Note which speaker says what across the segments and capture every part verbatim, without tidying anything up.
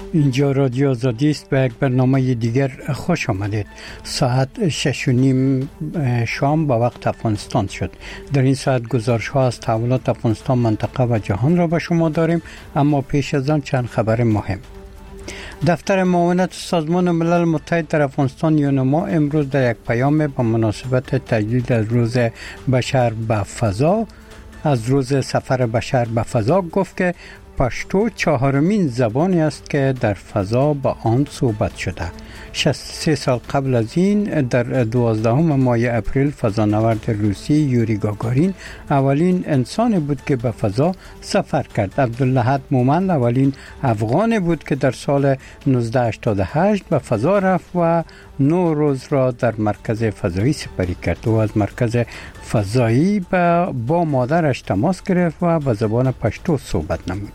Speaker 1: اینجا رادیو آزادی است و یک برنامه دیگر خوش آمدید. ساعت شش و نیم شام با وقت افغانستان شد. در این ساعت گزارش ها از تحولات افغانستان، منطقه و جهان را به شما داریم، اما پیش از آن چند خبر مهم. دفتر معاونت سازمان ملل متحد در افغانستان یونما امروز در یک پیام به مناسبت تجدید از روز بشر به فضا از روز سفر بشر به فضا گفت که پشتو چهارمین زبانی است که در فضا با آن صحبت شده. شصت و سه سال قبل از این در دوازدهم ماه اپریل فضانورد روسی یوری گاگارین اولین انسان بود که به فضا سفر کرد. عبداللهد مومند اولین افغان بود که در سال نوزده هشتاد و هشت به فضا رفت و نه روز را در مرکز فضایی سپری کرد. او از مرکز فضایی با, با مادرش تماس گرفت و به زبان پشتو صحبت نمود.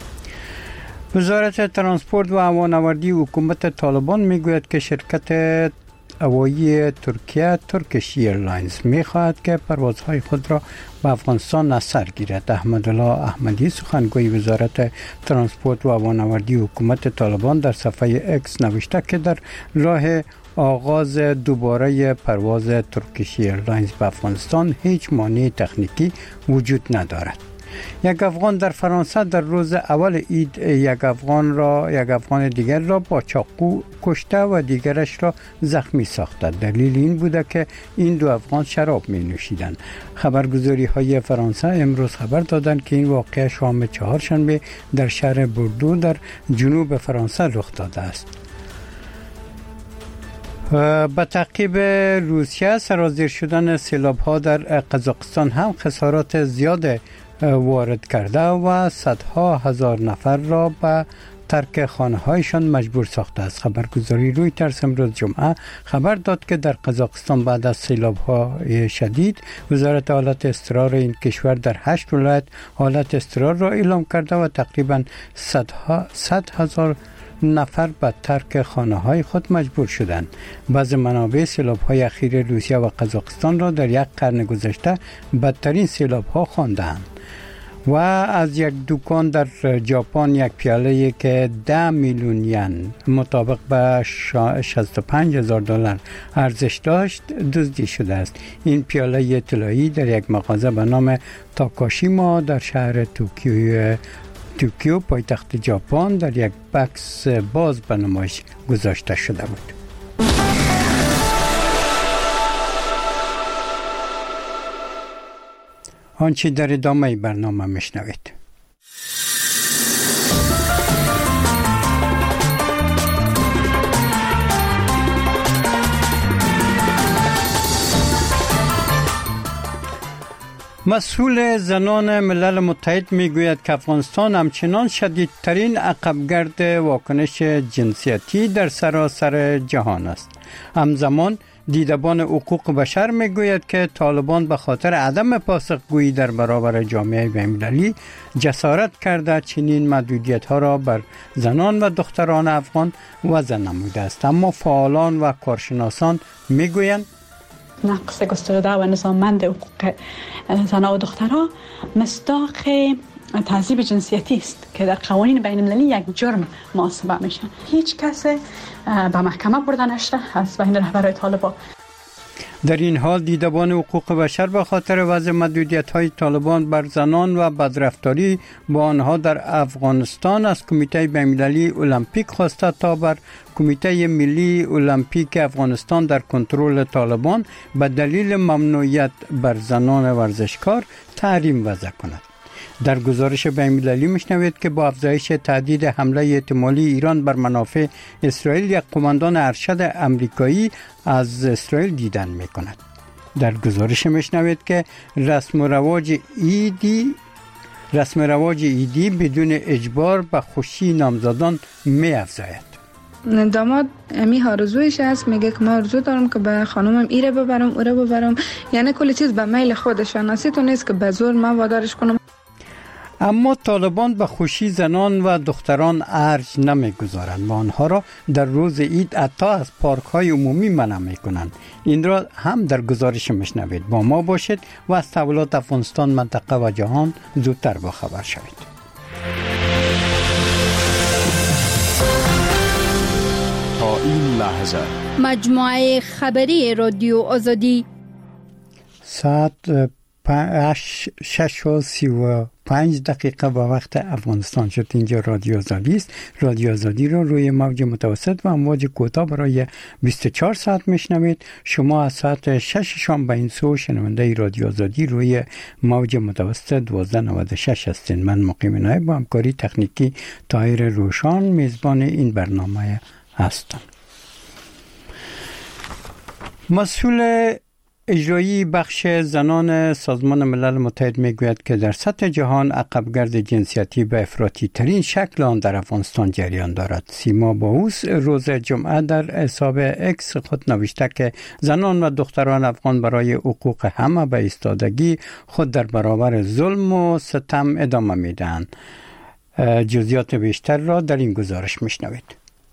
Speaker 1: وزارت ترانسپورت و هوانوردی حکومت طالبان میگوید که شرکت هوایی ترکیه ترکیش ایرلاینز میخواهد که پروازهای خود را به افغانستان از سر گیرد. احمدالله احمدی سخنگوی وزارت ترانسپورت و هوانوردی حکومت طالبان در صفحه اکس نوشته که در راه آغاز دوباره پرواز ترکیش ایرلاینز به افغانستان هیچ مانع تکنیکی وجود ندارد. یک افغان در فرانسه در روز اول عید یک افغان را یک افغان دیگر را با چاقو کشته و دیگرش را زخمی ساخته. دلیل این بوده که این دو افغان شراب می نوشیدند. خبرگزاری های فرانسه امروز خبر دادند که این واقعه شام چهارشنبه در شهر بوردو در جنوب فرانسه رخ داده است. با تعقیب روسیه سرازیر شدن سیلاب ها در قزاقستان هم خسارات زیاد وارد کرده و صدها هزار نفر را به ترک خانه هایشان مجبور ساخته است. خبرگزاری رویترز امروز جمعه خبر داد که در قزاقستان بعد از سیلاب های شدید وزارت حالت اضطرار این کشور در هشت ولایت حالت اضطرار را اعلام کرده و تقریبا صد هزار نفر به ترک خانه های خود مجبور شدند. بعض منابع سیلاب های اخیر روسیه و قزاقستان را در یک قرن گذشته بدترین سیلاب ها خواندند. و از یک دکان در ژاپن یک پیاله که ده میلیون ین مطابق به شصت و پنج هزار دلار ارزش داشت دزدی شده است. این پیاله طلایی در یک مغازه به نام تاکاشیما در شهر توکیو توکیو پایتخت ژاپن در یک بکس باز به نمایش گذاشته شده بود. آنچه در ادامه برنامه میشنوید. مسئول زنان ملل متحد میگوید که افغانستان همچنان شدیدترین عقبگرد واکنش جنسیتی در سراسر جهان است. همزمان دیدبان حقوق بشر میگوید که طالبان به خاطر عدم پاسخگویی در برابر جامعه بین‌المللی جسارت کرده چنین محدودیت ها را بر زنان و دختران افغان وضع نموده است. اما فعالان و کارشناسان میگویند
Speaker 2: نقص گسترده و نظاممند حقوق زنان و دخترها مصداق تعذیب جنسیتی است که در قوانین بین المللی یک جرم محاسبه میشن. هیچ کس به محکمه برده نشده از بین رهبران طالبان.
Speaker 1: در این حال دیدبان حقوق بشر به خاطر وضع محدودیت‌های طالبان بر زنان و بدرفتاری با آنها در افغانستان از کمیته بین‌المللی المپیک خواسته تا بر کمیته ملی المپیک افغانستان در کنترل طالبان به دلیل ممنوعیت بر زنان ورزشکار تحریم وضع کند. در گزارش بین‌المللی میشنوید که با افزایش تهدید حمله احتمالی ایران بر منافع اسرائیل یک قماندان ارشد امریکایی از اسرائیل دیدن میکند. در گزارش میشنوید که رسم و رواج ایدی رسم و رواج ایدی بدون اجبار به خوشی نامزدان می‌افزاید.
Speaker 3: داماد می آرزویش است، میگه که من آرزو دارم که به خانومم ایره ببرم اوره ببرم، یعنی کل چیز به میل خودش، ناسی تو نیست که به زور من وادارش کنم.
Speaker 1: اما طالبان به خوشی زنان و دختران ارج نمیگذارند و آنها را در روز عید حتی از پارک های عمومی منع میکنند. این را هم در گزارش میشنوید. با ما باشید و از تحولات افغانستان، منطقه و جهان زودتر با خبر شوید.
Speaker 4: این لحظه
Speaker 5: مجموعه خبری رادیو آزادی
Speaker 1: ساعت شش و سی و پنج دقیقه با وقت افغانستان شد. اینجا رادیو آزادی است. رادیو آزادی رو روی موج متوسط و امواج کوتاه برای بیست و چهار ساعت میشنوید. شما از ساعت شش شام به این سو شنونده رادیو آزادی روی موج متوسط دوازده نود و شش هستین. من مقیم نایب با همکاری تکنیکی طاهر روشان میزبان این برنامه هستم. مسئول اجرایی بخش زنان سازمان ملل متحد میگوید که در سطح جهان عقبگرد جنسیتی به افراطی ترین شکل آن در افغانستان جریان دارد. سیما باوس روز جمعه در حساب اکس خود نوشته که زنان و دختران افغان برای حقوق همه به ایستادگی خود در برابر ظلم و ستم ادامه میدهند. جزئیات بیشتر را در این گزارش میشنوید.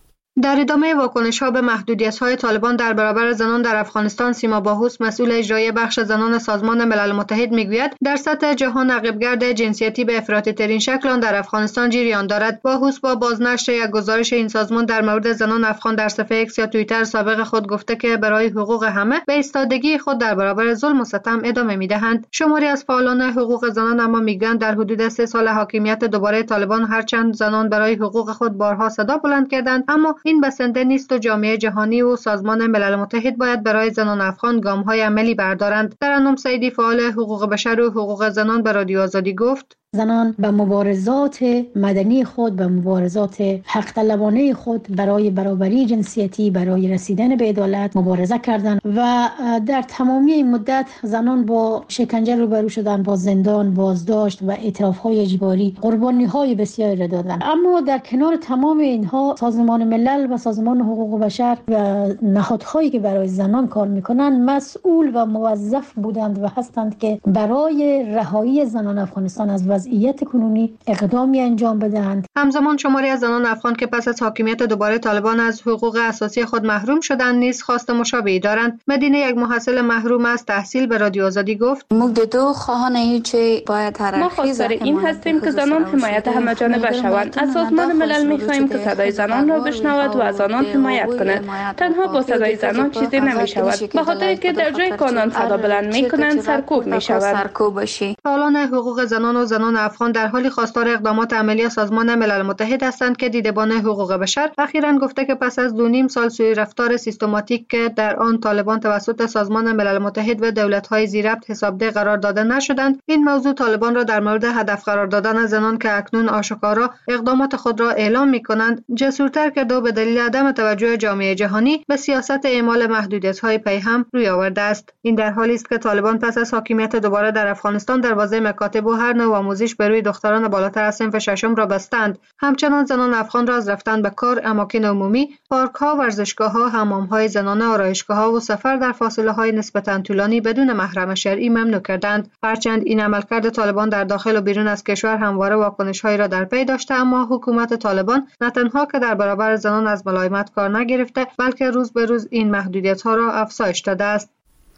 Speaker 6: در ادامه واکنش‌ها به محدودیت‌های طالبان در برابر زنان در افغانستان، سیما باهوس مسئول اجرایی بخش زنان سازمان ملل متحد میگوید در سطح جهان عقبگرد جنسیتی به افراطی ترین شکل آن در افغانستان جریان دارد. باهوس با بازنشر یک گزارش این سازمان در مورد زنان افغان در صفحه اکس یا توییتر سابق خود گفته که برای حقوق همه به ایستادگی خود در برابر ظلم و ستم ادامه میدهند. شماری از فعالان حقوق زنان اما میگویند در حدود سه سال حاکمیت دوباره طالبان هرچند زنان برای حقوق خود بارها صدا بلند کردند، اما این بسنده نیست و جامعه جهانی و سازمان ملل متحد باید برای زنان افغان گام‌های عملی بردارند. ترنم سیدی فعال حقوق بشر و حقوق زنان به رادیو آزادی گفت:
Speaker 7: زنان به مبارزات مدنی خود، به مبارزات حق طلبانه خود برای برابری جنسیتی، برای رسیدن به عدالت مبارزه کردند و در تمامی این مدت زنان با شکنجه روبرو شدند، با زندان، بازداشت و اعتراف‌های اجباری، قربانی‌های بسیاری را دادند. اما در کنار تمام اینها سازمان ملل و سازمان حقوق بشر و نهادهایی که برای زنان کار می‌کنند مسئول و موظف بودند و هستند که برای رهایی زنان افغانستان از وضعیت کنونی اقدامی انجام بدهند.
Speaker 6: همزمان شماری از زنان افغان که پس از حاکمیت دوباره طالبان از حقوق اساسی خود محروم شدند نیز خواست مشابهی دارند. مدینه، یک محصل محروم از تحصیل، به رادیو آزادی گفت:
Speaker 8: ما دو خواهان چه باید
Speaker 9: ما خواستار این هستیم که زنان حمایت همه‌جانبه شوند. از سازمان ملل می‌خواهیم که صدای زنان را بشنود و از آنان حمایت کند. تنها با صدای زنان چیزی نمی‌شود، به خاطر که در جای که آنان صدا بلند می‌کنند سرکوب می‌شود.
Speaker 6: فعالان حقوق زنان و زنان افغان در حالی خواستار اقدامات عملی سازمان ملل متحد هستند که دیدبان حقوق بشر اخیراً گفته که پس از دو نیم سال سوء رفتار سیستماتیک که در آن طالبان توسط سازمان ملل متحد و دولت‌های زیربط حسابده قرار داده نشدند، این موضوع طالبان را در مورد هدف قرار دادن زنان که اکنون آشکارا اقدامات خود را اعلام می‌کنند جسورتر کرده و به دلیل عدم توجه جامعه جهانی به سیاست اعمال محدودیت‌های پیهم روی آورده است. این در حالی است که طالبان پس از حاکمیت دوباره در افغانستان دروازه مکاتب و هر نوع آموزش به روی دختران بالاتر از صنف ششم را بستند. همچنان زنان افغان را از رفتن به کار، اماکن عمومی، پارک‌ها، ورزشگاه‌ها، حمام‌های زنانه، آرایشگاه‌ها و سفر در فاصله‌های نسبتاً طولانی بدون محرم شرعی ممنوع کردند. هرچند این عملکرد طالبان در داخل و بیرون از کشور همواره واکنش‌هایی را در پی داشته، اما حکومت طالبان نه تنها که در برابر زنان از ملایمت کار نگرفته، بلکه روز به روز این محدودیت‌ها را افزایش داده است.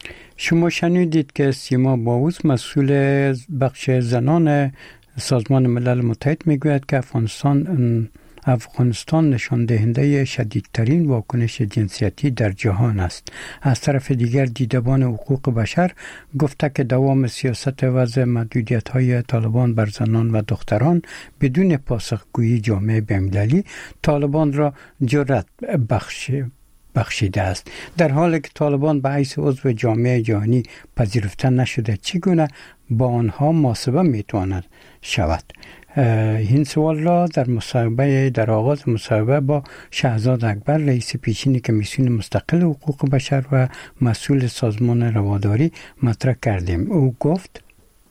Speaker 1: شما شنیدید که سیما باوس مسئول بخش زنان سازمان ملل متحد میگوید که افغانستان افغانستان نشان دهنده شدیدترین واکنش جنسیتی در جهان است. از طرف دیگر دیدبان حقوق بشر گفته که دوام سیاست وضع محدودیت‌های طالبان بر زنان و دختران بدون پاسخگویی جامعه بین‌المللی طالبان را جرأت بخش بخشیده است. در حالی که طالبان به حیث عضو جامعه جهانی پذیرفته نشده، چگونه با آنها محاسبه میتواند شود؟ این سوال را در مصاحبه در آغاز مصاحبه با شهزاد اکبر، رئیس پیشین کمیسیون مستقل حقوق بشر و مسئول سازمان رواداری مطرح کردیم. او گفت: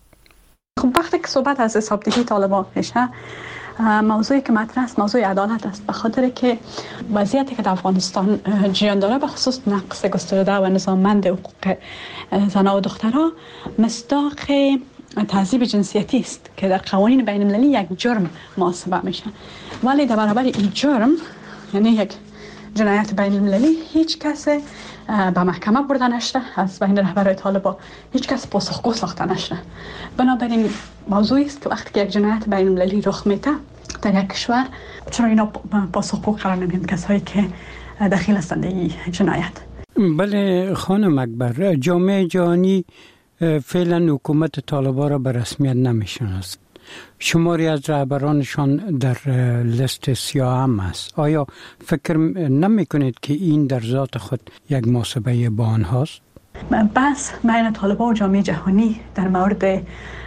Speaker 2: خب وقتی که صحبت از حسابدهی طالبان میشه، موضوعی که مطرح است موضوع عدالت است، به خاطر که وضعیتی که در افغانستان جریان داره به خصوص نقض گسترده و نظاممند حقوق زنان و دخترها مصداق تعذیب جنسیتی است که در قوانین بین المللی یک جرم محاسبه میشه، ولی در برابر این جرم، یعنی یک جنایت بین المللی، هیچ کس به محکمه برده نشده از بین رهبران طالبان، هیچ کس پاسخگو ساخته نشده. بنابراین موضوعی است که وقتی که یک جنایت بین المللی رخ میده در یک کشور، چرا اینا پاسخگو قرار نمیگیرند؟ کسایی که دخیل هستند در این جنایت.
Speaker 1: بله خانم اکبر، جامعه جهانی فعلا حکومت طالبان را به رسمیت نمیشناسد. شماری از رهبرانشان در لیست سیاه هم است. آیا فکر نمی کنید که این در ذات خود یک محاسبه با آنهاست؟
Speaker 2: بس بین طالبان و جامعه جهانی در مورد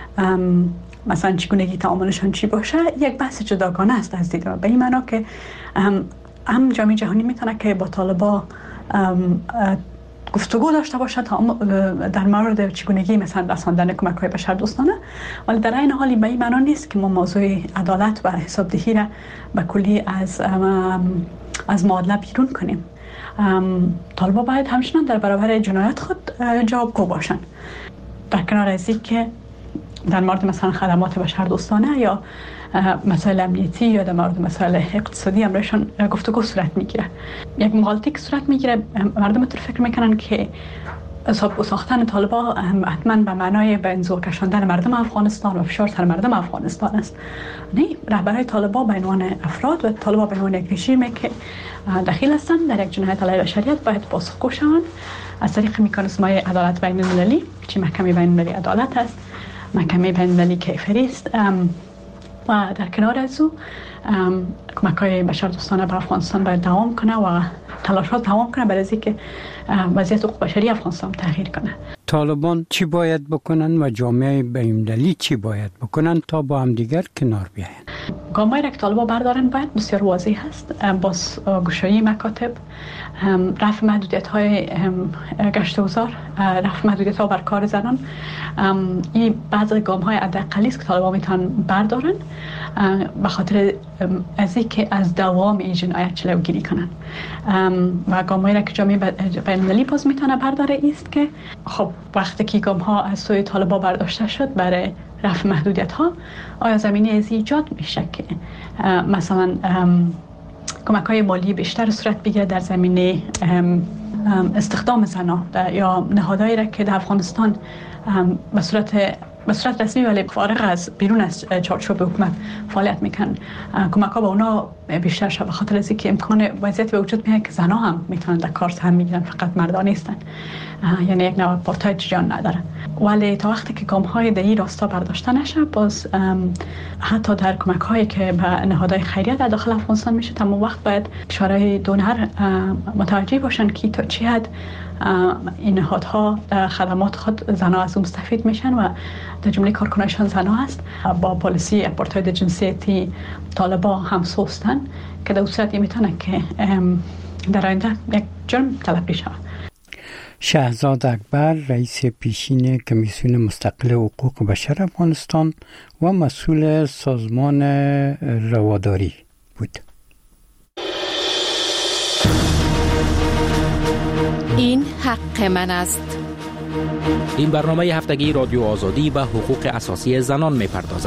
Speaker 2: مثلا چگونگی تعاملشان چی باشه یک بحث جداگانه است از دید من، به این معنا که هم جامعه جهانی میتونه که با طالبان گفتگو داشته باشد در مورد چگونگی مثلا رساندن کمک‌های بشردوستانه، ولی در این حالی به این معنا نیست که ما موضوع عدالت و حسابدهی را به کلی از از معادله بیرون کنیم. طالبان باید همچنان در برابر جنایت خود جوابگو باشند. در کنار از این که در مورد مثلا خدمات بشردوستانه یا مسائل امنیتی یا در مورد مسائل اقتصادی امرشان گفتگو صورت میگیره. یک مغالطه که صورت میگیره، مردم تو فکر میکنن که ساختن طالبان حتما به معنای به انزوا کشاندن مردم افغانستان و فشار سر مردم افغانستان است. نه، رهبرای طالبان به عنوان افراد و طالبان به عنوان یک رژیمی که دخیل هستند در یک جنایت علیه بشریت باید پاسخگو شوند از طریق مکانیزم‌های عدالت بین المللی، چه محکمه بین المللی عدالت است، محکمه بین المللی کیفری است، و در کنار از او کمک‌های بشردوستانه به افغانستان باید دوام کنه و تلاشات دوام کنه برای اینکه وضعیت حقوق بشری افغانستان تغییر کنه.
Speaker 1: طالبان چی باید بکنن و جامعه بین‌المللی چی باید بکنن تا با هم دیگر کنار بیاین؟
Speaker 2: گام‌هایی که طالبان بردارن باید بسیار واضح است، باز گشایی مکاتب، رفع محدودیت‌های گشت و گذار، رفع محدودیت‌ها بر کار زنان. این بعضی گام‌های حداقلی است که طالبان میتونن بردارن به خاطر از اینکه از دوام این جنایت جلوگیری کنن. و گام‌هایی که جامعه بین‌المللی باز میتونه برداره است که خب وقتی که گام‌ها از سوی طالبان برداشته شد برای رفع محدودیت‌ها، آیا زمینه از ایجاد میشه که مثلا کمک‌های مالی بیشتر صورت بگیره در زمینه استخدام زنان یا نهادهایی را که در افغانستان به صورت به صورت رسمی ولی فارغ از بیرون از چارچوب حکومت فعالیت میکنن، کمک‌ها به اونا بیشتر شد، به خاطر از اینکه امکان وضعیت به وجود میاد که زنها هم میتونن در کار سهم میگیرن، فقط مردان نیستن، یعنی یک نوع پارتای جان نداره. ولی تا وقتی که گام‌های در این راستا برداشته نشه، باز حتی در کمک‌هایی که به نهادهای خیریه در داخل افغانستان میشه، تمام وقت باید کشورهای دونر متوجه باشن که تا چه حد این نهادها خدمات خود زنها از اون مستفید میشن و در جمله کارکنانشان زنها هست. با پالیسی اپارتاید جنسیتی طالبان هم سوستن که در صورت میتونه که در آینده یک جرم تلقی شود.
Speaker 1: شهزاد اکبر، رئیس پیشین کمیسیون مستقل حقوق بشر افغانستان و مسئول سازمان رواداری بود.
Speaker 4: این حق من است.
Speaker 10: این برنامه هفتگی رادیو آزادی به حقوق اساسی زنان می‌پردازد.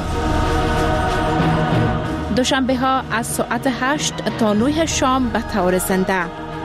Speaker 4: دوشنبه ها از ساعت هشت تا نه شام به طور زنده.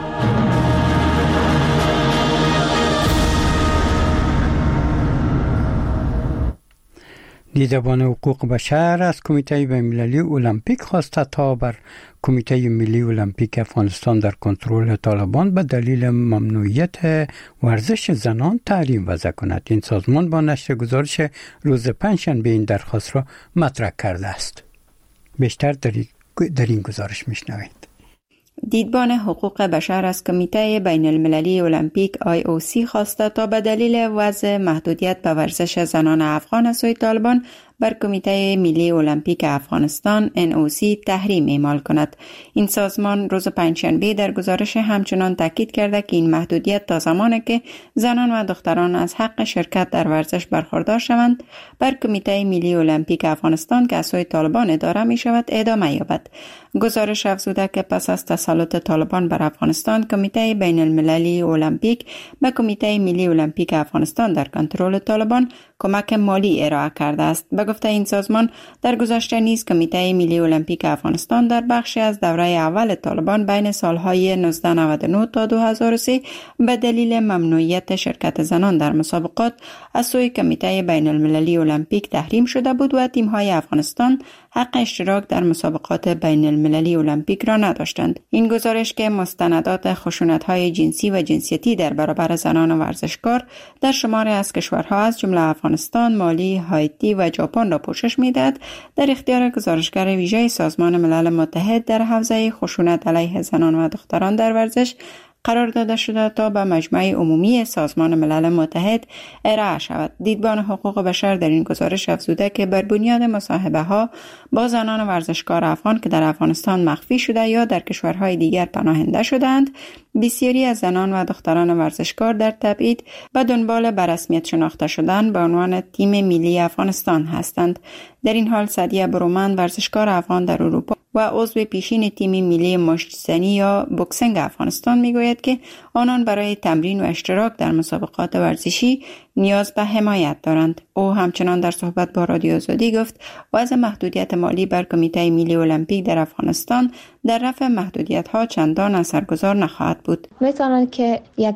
Speaker 1: دیدبان حقوق بشر از کمیته بین‌المللی المپیک خواسته تا بر کمیته ملی المپیک افغانستان در کنترل طالبان به دلیل ممنوعیت ورزش زنان تحریم وضع کند. این سازمان با نشر گزارش روز پنجشنبه این درخواست را مطرح کرده است. بیشتر در این گزارش میشنوید.
Speaker 11: دیدبان حقوق بشر از کمیته بین المللی المپیک آی او سی خواسته تا به دلیل وضع محدودیت به ورزش زنان افغان از سوی طالبان بر کمیته ملی المپیک افغانستان ان او سی تحریم اعمال کند. این سازمان روز پنجشنبه در گزارش همچنان تاکید کرده که این محدودیت تا زمانی که زنان و دختران از حق شرکت در ورزش برخوردار شوند بر کمیته ملی المپیک افغانستان که از سوی طالبان اداره می شود ادامه یابد. گزارش افزوده که پس از تسلط طالبان بر افغانستان، کمیته بین المللی المپیک به کمیته ملی المپیک افغانستان در کنترل طالبان کمک مالی ارائه کرده است. به گفته این سازمان در گذشته نیز کمیته ملی المپیک افغانستان در بخشی از دوره اول طالبان بین سالهای نوزده نود و نه تا دو هزار و سه به دلیل ممنوعیت شرکت زنان در مسابقات از سوی کمیته بین المللی المپیک تحریم شده بود و تیم‌های افغانستان حق اشتراک در مسابقات بین المللی المپیک را نداشتند. این گزارش که مستندات خشونت‌های جنسی و جنسیتی در برابر زنان و ورزشکار در شماری از کشورها از جمله افغانستان، مالی، هایتی و ژاپن را پوشش می‌دهد، در اختیار گزارشگر ویژه سازمان ملل متحد در حوزه خشونت علیه زنان و دختران در ورزش قرار داده شده تا به مجمع عمومی سازمان ملل متحد ارائه شود. دیدبان حقوق بشر در این گزارش افزوده که بر بنیاد مصاحبه ها با زنان ورزشکار افغان که در افغانستان مخفی شده یا در کشورهای دیگر پناهنده شدند، بسیاری از زنان و دختران ورزشکار در تبعید به دنبال به رسمیت شناخته شدن به عنوان تیم ملی افغانستان هستند. در این حال سعدیه برومند، ورزشکار افغان در اروپا و عضو پیشین تیم ملی مشت‌زنی یا بوکسینگ افغانستان میگوید که آنان برای تمرین و اشتراک در مسابقات ورزشی نیاز به حمایت دارند. او همچنان در صحبت با رادیو آزادی گفت وضع محدودیت مالی بر کمیته ملی المپیک در افغانستان در رفع محدودیت ها چندان اثرگذار نخواهد بود.
Speaker 12: میتونن که یک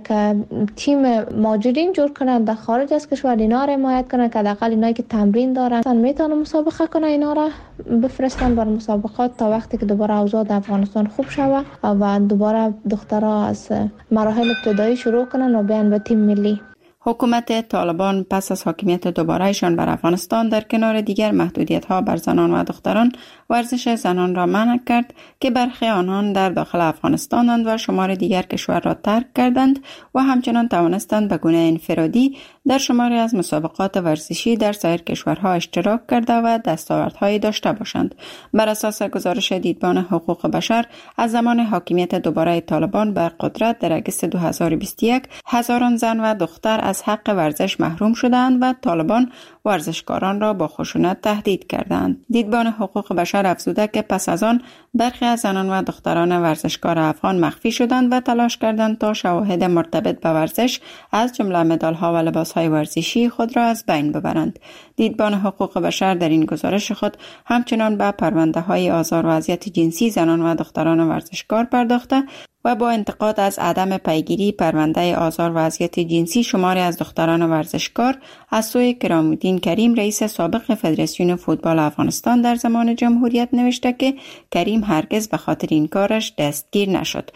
Speaker 12: تیم ماجرین جور کنند در خارج از کشور، اینا را حمایت کنند که حداقل اینایی که تمرین دارن میتونن مسابقه کنن، اینا را بفرستن برای مسابقات تا وقتی که دوباره اوضاع در افغانستان خوب شود و دوباره دخترها از مراحل ابتدایی شروع کنن و بیان به تیم ملی.
Speaker 11: حکومت طالبان پس از حاکمیت دوبارهشان بر افغانستان در کنار دیگر محدودیت‌ها بر زنان و دختران ورزش زنان را منع کرد که برخی آنان در داخل افغانستانند و شمار دیگر کشور را ترک کردند و همچنان توانستند به گونه انفرادی در شماری از مسابقات ورزشی در سایر کشورها اشتراک کرده و دستاوردهایی داشته باشند. بر اساس گزارش دیدبان حقوق بشر از زمان حاکمیت دوباره طالبان بر قدرت در اگست دو هزار و بیست و یک هزاران زن و دختر از حق ورزش محروم شدند و طالبان ورزشکاران را با خشونت تهدید کردند. دیدبان حقوق بشر افزوده که پس از آن برخی از زنان و دختران ورزشکار افغان مخفی شدند و تلاش کردند تا شواهد مرتبط به ورزش از جمله مدال‌ها و لباس‌های ورزشی خود را از بین ببرند. دیدبان حقوق بشر در این گزارش خود همچنان به پرونده‌های آزار و اذیت جنسی زنان و دختران ورزشکار پرداخته و با انتقاد از عدم پیگیری پرونده آزار و اذیت جنسی شماری از دختران ورزشکار از سوی کرام‌الدین کریم رئیس سابق فدراسیون فوتبال افغانستان در زمان جمهوریت نوشته که کریم هرگز به خاطر این کارش دستگیر نشد.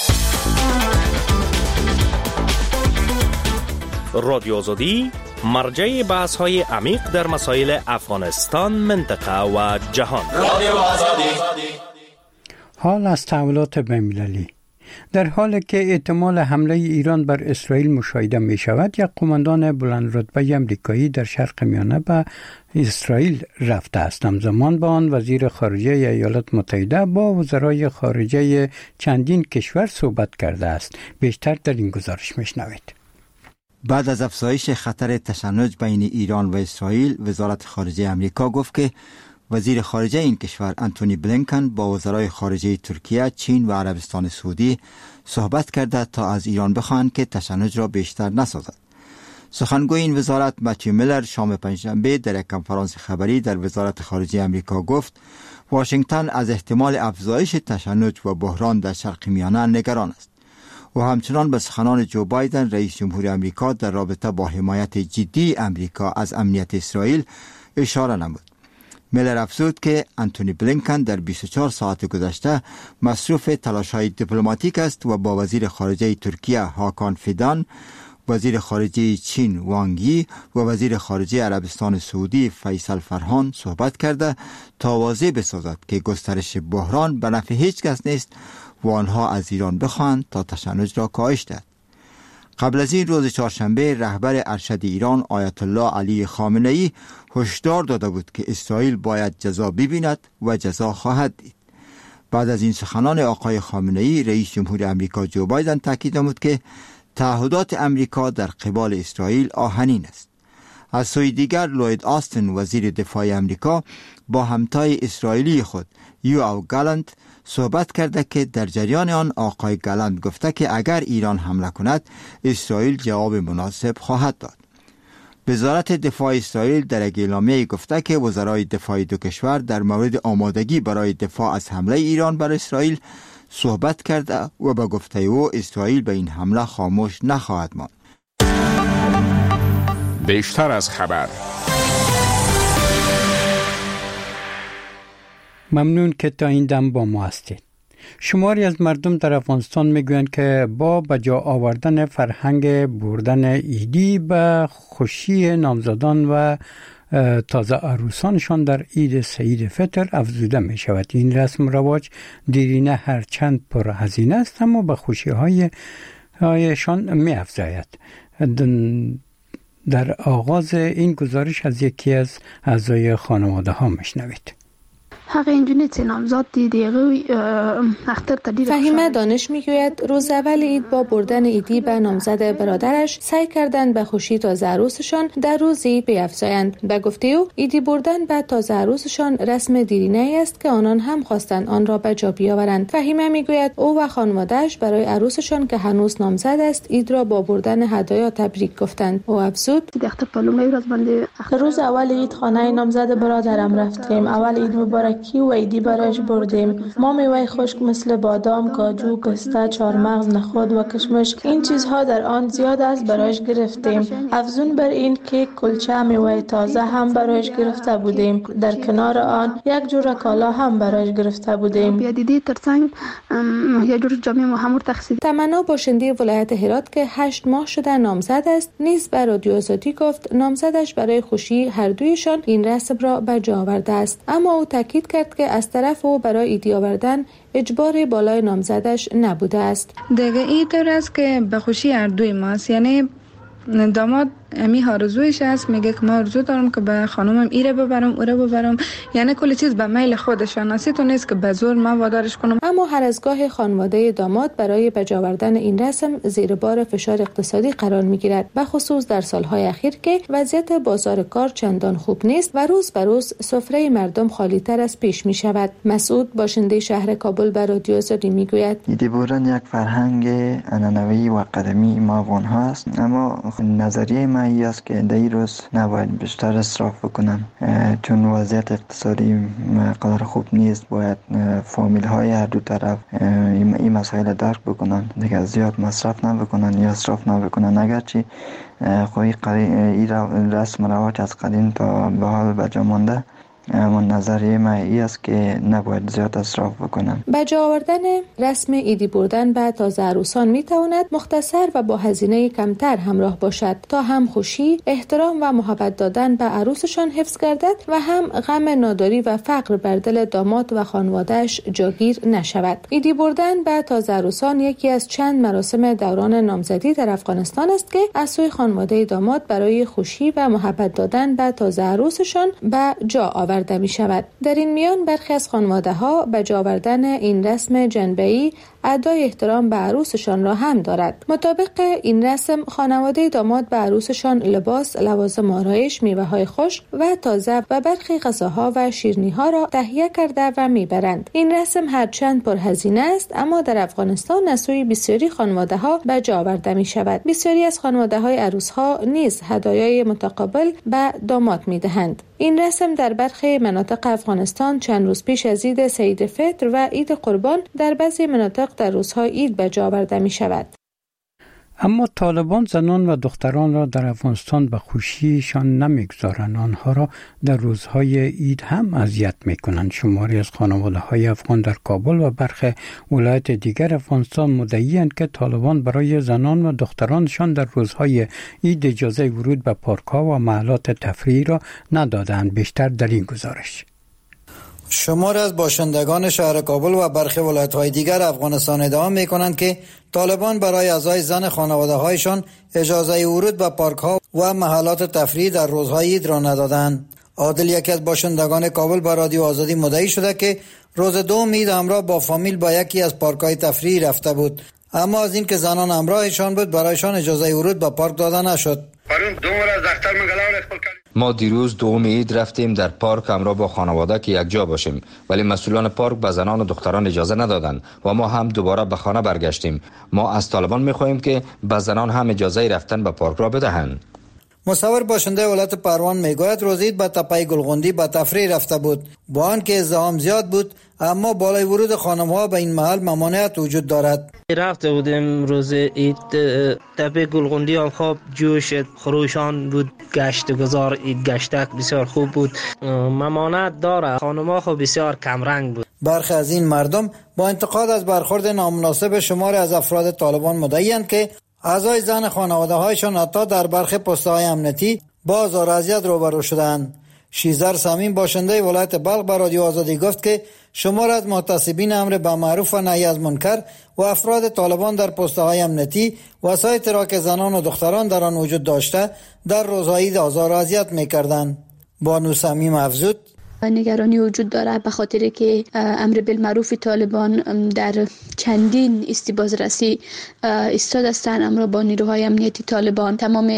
Speaker 13: رادیو آزادی مرجع بحث‌های عمیق در مسائل افغانستان، منطقه و جهان. رادیو آزادی.
Speaker 1: حال از تحولات بین‌المللی. در حالی که احتمال حمله ایران بر اسرائیل مشاهده می شود، یک قماندان بلند رتبه امریکایی در شرق میانه به اسرائیل رفته است. همزمان با آن وزیر خارجه ایالات متحده با وزرای خارجه چندین کشور صحبت کرده است. بیشتر در این گزارش میشنوید.
Speaker 14: بعد از افزایش خطر تشنج بین ایران و اسرائیل، وزارت خارجه امریکا گفت که وزیر خارجه این کشور انتونی بلینکن با وزرای خارجه ترکیه، چین و عربستان سعودی صحبت کرده تا از ایران بخواهند که تشنج را بیشتر نسازد. سخنگوی این وزارت متیو میلر شام پنجشنبه در یک کنفرانس خبری در وزارت خارجه امریکا گفت واشنگتن از احتمال افزایش تشنج و بحران در شرق میانه نگران است و همچنان به سخنان جو بایدن رئیس جمهور امریکا در رابطه با حمایت جدی امریکا از امنیت اسرائیل اشاره نمود. میلر افزود که انتونی بلینکن در بیست و چهار ساعت گذشته مصروف تلاش‌های دیپلماتیک است و با وزیر خارجه ترکیه هاکان فیدان، وزیر خارجه چین وانگ یی و وزیر خارجه عربستان سعودی فیصل فرهان صحبت کرده تا واضح بسازد که گسترش بحران به نفع هیچ کس نیست و آنها از ایران بخواهند تا تشنج را کاهش دهد. قبل از این روز چهارشنبه رهبر ارشد ایران آیت الله علی خامنه ای هشدار داده بود که اسرائیل باید جزا ببیند و جزا خواهد دید. بعد از این سخنان آقای خامنه ای، رئیس جمهور امریکا جو بایدن تاکید نمود که تعهدات امریکا در قبال اسرائیل آهنین است. از سوی دیگر لوید آستن وزیر دفاع امریکا با همتای اسرائیلی خود یوآو گالانت صحبت کرده که در جریان آن آقای گالانت گفته که اگر ایران حمله کند اسرائیل جواب مناسب خواهد داد. وزارت دفاع اسرائیل در یک اعلامیه گفته که وزرای دفاع دو کشور در مورد آمادگی برای دفاع از حمله ایران بر اسرائیل صحبت کرده و به گفته او اسرائیل به این حمله خاموش نخواهد ماند.
Speaker 15: بیشتر از خبر.
Speaker 1: ممنون که تا این دم با ما هستید. شماری از مردم در افغانستان میگویند که با بجا آوردن فرهنگ بردن عیدی به خوشی نامزدان و تازه عروسانشان در عید سعید فطر افزوده می شود. این رسم رواج دیرینه هرچند پر هزینه است اما به خوشی های هایشان می افزاید. در آغاز این گزارش از یکی از اعضای خانواده ها میشنوید.
Speaker 16: حق اینجوری چه نامزاد دیگه اختر تدیر
Speaker 17: فهیمه دانش میگوید روز اول عید با بردن عیدی به نامزد برادرش سعی کردند به خوشی تازه عروسشان در روز عید بیفزایند. به گفته او عیدی بردن به تازه عروسشان رسم دیرینه است که آنان هم خواستند آن را به جا بیاورند. فهیمه میگوید او و خانواده‌اش برای عروسشان که هنوز نامزد است عید را با بردن هدایا تبریک گفتند. او افزود
Speaker 18: روز اول عید خانه نامزد برادرم رفتیم. اول عید مبارک کی و عیدی برایش بردیم. ما میوه خشک مثل بادام، کاجو، پسته، چهارمغز، نخود و کشمش این چیزها در آن زیاد است برایش گرفتیم. افزون بر این کیک، کلچه، میوه تازه هم برایش گرفته بودیم. در کنار آن یک جور کالا هم برایش گرفته بودیم.
Speaker 16: بیادیدی ترڅنګ یک جور جامې مو هم تقسیم.
Speaker 17: تمنا باشنده ولایت هرات که هشت ماه شده نامزد است نیز به رادیو آزادی گفت نامزدش برای خوشی هر دویشان این رسم را به جا آورده است. اما او تاکید کرد که از طرف او برای عیدی آوردن اجبار بالای نامزدش نبوده است.
Speaker 3: دیگه این طور است که به خوشی هر دوی ماست، یعنی داماد امی آرزویش است، میگه که ما آرزو دارم که به خانومم ایره ببرم اوره ببرم، یعنی کل چیز به میل خودشان است، تو نیست که به زور من وادارش کنم.
Speaker 17: اما هر از گاه خانواده داماد برای بجا آوردن این رسم زیر بار فشار اقتصادی قرار میگیرد، به خصوص در سالهای اخیر که وضعیت بازار کار چندان خوب نیست و روز به روز سفره مردم خالی تر از پیش می شود. مسعود باشنده شهر کابل به رادیو آزادی میگوید
Speaker 19: عیدی بردن یک فرهنگ عنعنوی و قدیمی ما افغان ها است، اما نظریه من این است که در این روز نباید بیشتر اسراف بکنن، چون وضعیت اقتصادی قدر خوب نیست. باید فامیل های هر دو طرف این مسائل درک بکنن، دیگه زیاد مصرف نبکنن یا اسراف نبکنن. اگرچه خوی این رسم رواج از قدیم تا به حال بجا مانده، اما نظریه من این است که نباید زیاد اسراف بکنن.
Speaker 17: بجا آوردن رسم عیدی بردن به تازه عروسان می تواند مختصر و با هزینه کمتر همراه باشد تا هم خوشی، احترام و محبت دادن به عروسشان حفظ گردد و هم غم ناداری و فقر بر دل داماد و خانواده‌اش جاگیر نشود. عیدی بردن به تازه عروسان یکی از چند مراسم دوران نامزدی در افغانستان است که از سوی خانواده داماد برای خوشی و محبت دادن به تازه عروسشان به جا آورده می شود. در این میان برخی از خانواده ها به جا آوردن این رسم جنبه‌ای ادای احترام به عروسشان را هم دارد. مطابق این رسم خانواده داماد به عروسشان لباس، لوازم آرایش، میوه‌های خشک و تازه و برخی غذاها و شیرینی‌ها را تهیه کرده و میبرند. این رسم هرچند پرهزینه است اما در افغانستان از سوی بسیاری خانواده‌ها به جا آورده می شود. بسیاری از خانواده‌های عروس‌ها نیز هدایای متقابل به داماد می‌دهند. این رسم در برخی مناطق افغانستان چند روز پیش از عید سعید فطر و عید قربان در بعضی مناطق در روزهای عید به جا آورده می شود.
Speaker 1: اما طالبان زنان و دختران را در افغانستان به خوشیشان نمیگذارند، آنها را در روزهای عید هم اذیت میکنند. شماری از خانواده های افغان در کابل و برخی ولایت دیگر افغانستان مدعی‌اند که طالبان برای زنان و دخترانشان در روزهای عید اجازه ورود به پارک‌ها و محلات تفریحی را ندادند. بیشتر در این گزارش.
Speaker 20: شمار از باشندگان شهر کابل و برخی ولایت‌های دیگر افغانستان ادعا می‌کنند که طالبان برای اعضای زن خانواده‌هایشان اجازه ورود به پارک‌ها و محلات تفریحی در روزهای عید را ندادند. عادل یکی از باشندگان کابل با رادیو آزادی مدعی شده که روز دوم عید همراه با فامیل با یکی از پارک‌های تفریحی رفته بود، اما از اینکه زنان همراهشان بود برایشان اجازه ورود به پارک داده نشد.
Speaker 21: ما دیروز دوم عید رفتیم در پارک همراه با خانواده که یک جا باشیم، ولی مسئولان پارک به زنان و دختران اجازه ندادند و ما هم دوباره به خانه برگشتیم. ما از طالبان می‌خواهیم که به زنان هم اجازه رفتن به پارک را بدهند.
Speaker 20: مصور باشنده ولایت پروان میگوید روز عید به تپه گلغوندی به تفریح رفته بود. با آنکه ازدحام زیاد بود اما بالای ورود خانم‌ها به این محل ممانعت وجود دارد.
Speaker 15: رفته بودیم روز عید تپه گلغوندی هم خوب جوش خروشان بود، گشت گذار عید گشتک بسیار خوب بود. ممانعت داره، خانم‌ها خب بسیار کم رنگ بود.
Speaker 20: برخی از این مردم با انتقاد از برخورد نامناسب شماری از افراد طالبان مدعی‌اند که اعضای زن خانواده هایشان حتی در برخی پست‌های امنیتی با آزار و اذیت روبرو شدند. شیزر سمیم باشنده ولایت بلخ به رادیو آزادی گفت که شمار از محتسبین امر به معروف و نهی از منکر و افراد طالبان در پست‌های امنیتی وسایط را که زنان و دختران در آن وجود داشته در روزهای عید آزار و اذیت می‌کردند. بانو سمیم افزود
Speaker 8: نگرانی وجود داره به خاطر که امر بالمعروف طالبان در چندین استیبازرسی ایستاد هستند. امر با نیروهای امنیتی طالبان تمام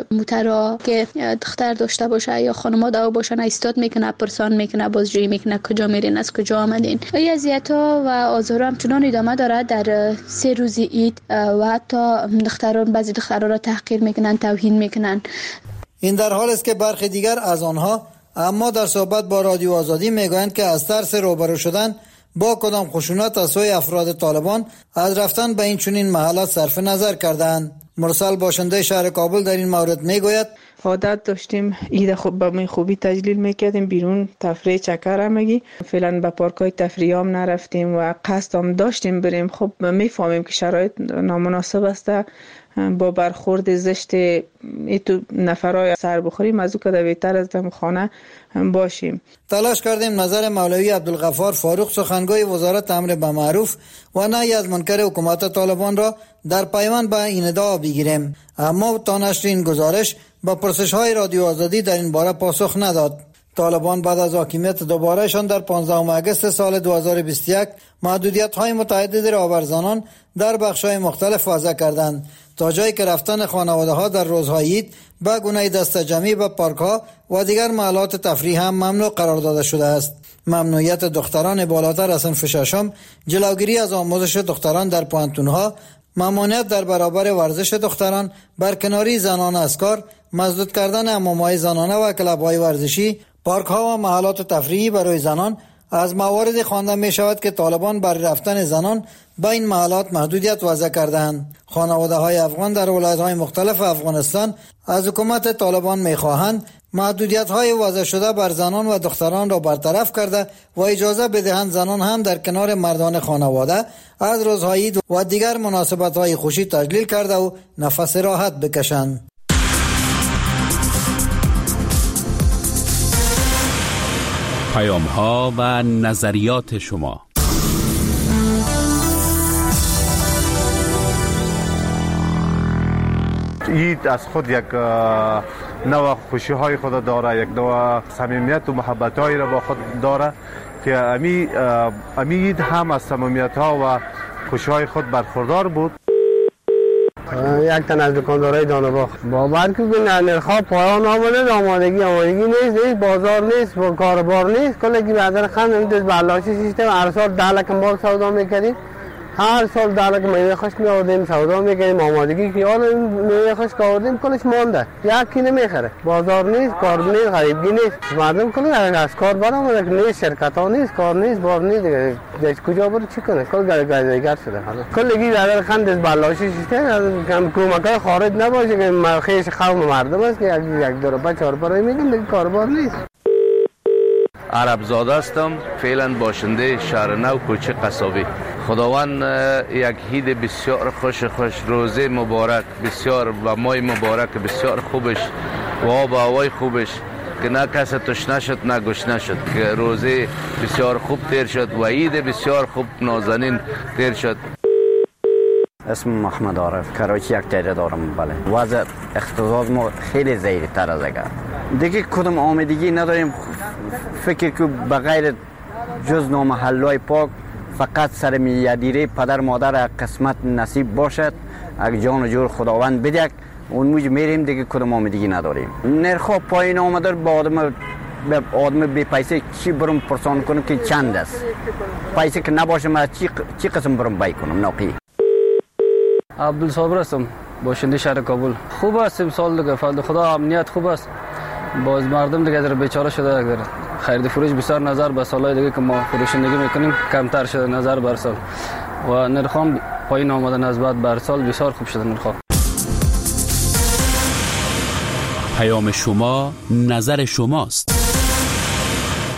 Speaker 8: موترا که دختر داشته باشه یا خانم‌ها دو باشن ایستاد میکنه، پرسان میکنه، بازجویی میکنه کجا میرین، از کجا آمدین. این اذیت‌ها و آزارها همچنان ادامه داره. در سه روز عید و حتی دختران بعضی دخترها را تحقیر میکنن، توهین میکنن.
Speaker 20: این در حال است که برخی دیگر از آنها اما در صحبت با رادیو آزادی میگویند که از ترس روبرو شدن با کدام خشونت از سوی افراد طالبان از رفتن به این چنین محلات صرف نظر کردند. مرسل باشنده شهر کابل در این مورد میگوید
Speaker 22: عادت داشتیم عید خوب به من خوبی تجلیل میکردیم، بیرون تفریح چکر همگی، فعلا به پارکای تفریح هم نرفتیم و قصد هم داشتیم بریم. خب میفهمیم که شرایط نامناسب است، با برخورد زشت ایتو نفرای سر بخوریم، از او که بهتر از دم خانه باشیم.
Speaker 20: تلاش کردیم نظر مولوی عبدالغفار فاروق سخنگوی وزارت امر به معروف و نهی از منکر حکومت طالبان را در پیوند به این ادعا بگیریم، اما تا نشر این گزارش با پرسش های رادیو آزادی در این باره پاسخ نداد. طالبان بعد از حاکمیت دوبارهشان در پانزدهم آگوست سال دو هزار و بیست و یک محدودیت های متعددی را بر زنان در بخش های مختلف وضع کردند، تا جایی که رفتن خانواده ها در روزهای عید به گونه دست جمعی به پارک ها و دیگر محلات تفریح هم ممنوع قرار داده شده است. ممنوعیت دختران بالاتر از صنف ششم، جلوگیری از آموزش دختران در پوهنتون ها، ممانعت در برابر ورزش دختران، برکناری زنان از کار، مسدود کردن حمام‌های زنانه و کلب‌های ورزشی، پارک ها و محلات تفریحی برای زنان از موارد خوانده می شود که طالبان برای رفتن زنان به این محلات محدودیت وضع کردند. خانواده های افغان در ولایت های مختلف افغانستان از حکومت طالبان می خواهند محدودیت های وضع شده بر زنان و دختران را برطرف کرده و اجازه بدهند زنان هم در کنار مردان خانواده از روزهای عید و دیگر مناسبت های خوشی تجلیل کرده و نفس راحت بکشند.
Speaker 23: پیام ها و نظریات شما.
Speaker 24: عید از خود یک نوع خوشی های خود داره، یک نوع صمیمیت و محبت هایی را با خود داره که امی امی عید هم از صمیمیت ها و خوشی های خود برخوردار بود.
Speaker 25: یک تن از دکاندارای دانه‌باغ باور کنید نرخ‌ها پایان آمده، آمادگی آمادگی نیست، نیست بازار نیست، کاربار نیست، کلی که بعد خند این دست بلاشی سیستم هر سال ده لک مال سودا می‌کردیم، هر سال ده لک میوه خشک می‌آوردیم سودا می‌کردیم، آمادگی که حالا میوه خشک آوردیم کلش مانده، یکی نمیخره، بازار نیست، کار نیست، غریبگی نیست، مردم کلی از کار برآمده نیست، شرکت‌ها نیست، کار نیست، بار نیست، دیگه کجا برو چی کنه؟ کل گردگر شده حالا کلی که بعد خند دست بلاشی سیستم کم کمک‌های خارج نباشه که مرخیش قوم مردم است که یک یک دو روپا چهار روپا میگن دیگه کاربار نیست.
Speaker 26: عرب زاده هستم، فعلا باشنده شهر نو کوچه قصابی. خداوند یک عید بسیار خوش خوش روزه مبارک بسیار و ماه مبارک بسیار خوبش و آب و هوای خوبش که نه کس تشنه شد نه گشنه شد، که روزه بسیار خوب تیر شد و عید بسیار خوب نازنین تیر شد.
Speaker 27: اسم محمد عارف، کراچی یک تیره دارم. بله وضع اقتصاد ما خیلی ضعیف تر از اگر دیگه کدام آمدگی نداریم. فکر که بغیر جز نامحلای پاک فقط سر میادیره پدر مادر قسمت نصیب باشد، اگه جان و جور خداوند بدهد اون موج میریم دیگه کدام آمدگی نداریم. نرخ پایین آمده با آدم به آدم بی پیسه چی برم پرسان کنم که چند است، پیسه که نباشه من چی چی قسم برم بای کنم ناقی.
Speaker 28: عبدالصابر هستم،
Speaker 2: باشنده شهر کابل. خوب است امسال دیگه، فضل خدا امنیت خوب است. باز مردم دیگه در بیچاره شده، اگر خرید فروش بسیار نظر به سالهای دیگه که ما فروشندگی میکنیم کمتر شده نظر بر سال و نرخام پایین آمده نسبت بر سال بسیار خوب شده نرخ.
Speaker 23: پیام شما نظر شماست.